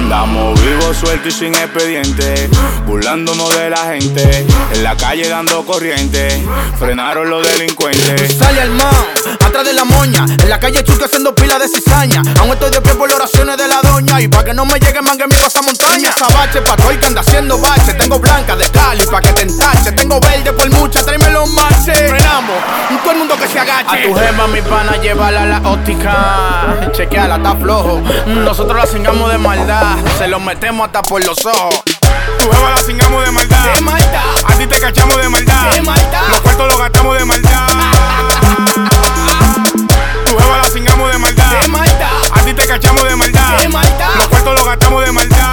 Andamos vivos, sueltos y sin expediente, burlándonos de la gente, en la calle dando corriente, frenaron los delincuentes. Sale al man, atrás de la moña, en la calle chuca haciendo pila de cizaña. Aún estoy de pie por las oraciones de la doña, y pa' que no me llegue mangue mi pasamontaña. Sabache pa' todo el que anda haciendo bache. Tengo blanca de Cali pa' que te entache. Tengo verde por mucha, tráeme los marches. Frenamos, todo el mundo que se agache. A tu gema mi pana, llévala a la óptica. Chequeala, está flojo. Nosotros la cingamos de maldad, se lo metemos hasta por los ojos. Tu jeva la cingamos de maldad. De maldad. A ti te cachamos de maldad. De maldad. Los cuartos los gastamos de maldad. Tu jeva la cingamos de maldad. De maldad. A ti te cachamos de maldad. De maldad. Los cuartos los gastamos de maldad.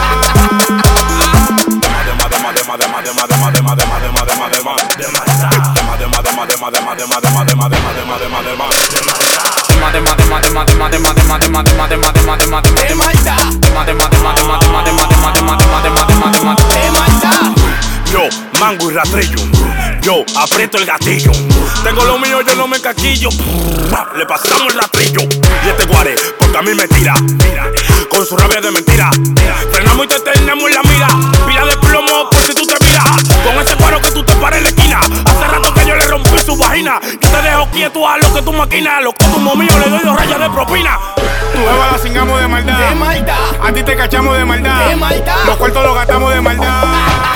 Yo, mango y rastrillo, yo aprieto el gatillo. Tengo lo mío, yo no me encaquillo. Le pasamos el rastrillo. Y este guare, porque a mí me tira, con su rabia de mentira. Frenamos y te tenemos en la mira. Pila de plomo por si tú te miras. Con ese cuero que tú te pares en la esquina. Hace rato que yo le rompí su vagina. Yo te dejo quieto a lo que tú maquinas. Los costumos míos le doy 2 rayas de propina. Tu jeva la cingamos de maldad. De maldad. A ti te cachamos de maldad. De maldad. Los cuartos los gastamos de maldad.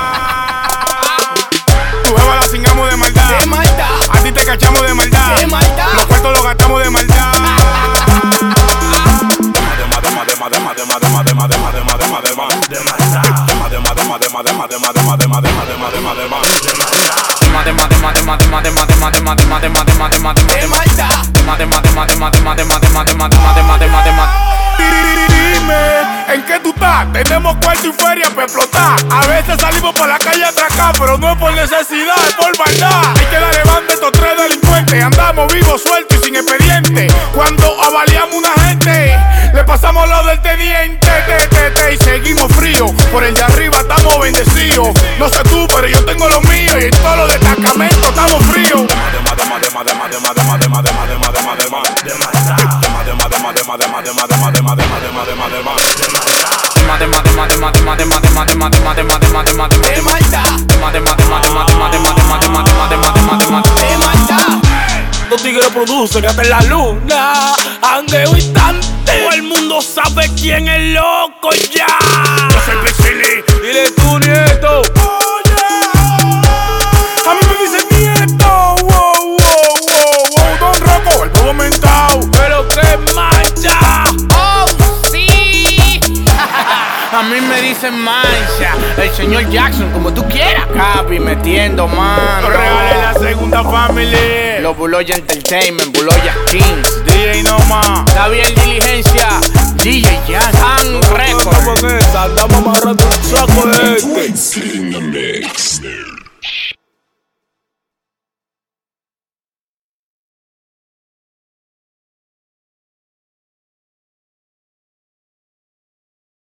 Tu jeva la cingamos de maldad. De maldad. A ti te cachamos de maldad. De maldad. Los cuartos los gastamos de maldad. Dime, ¿en qué tú estás? Tenemos cuarto y feria para explotar. A veces salimos por la calle a atracar, pero no es por necesidad, es por maldad. Hay que darle banda a estos 3 delincuentes. Andamos vivos, sueltos y sin expediente. Cuando avaliamos una gente, le pasamos lo del teniente. Y seguimos fríos, por el de arriba estamos bendecidos. No sé tú, pero yo tengo lo mío. Y en todos los destacamentos estamos fríos. Los tigres producen hasta en la luna. Andeo instante. Todo el mundo sabe quién es loco ya. Yo soy Piscini. Dile tu nieto. A mí me dicen nieto. Don Rocco, el bobo mentao. Pero que mancha. Oh, sí. A mí me dicen mancha, el señor Jackson, como tú quieras. Capi metiendo mano. Real en la segunda family. Los Buloya Entertainment, Buloya Kings. DJ no más. Está bien diligencia. DJ Jan Record. Andamos amarrando un saco de este. In the mix.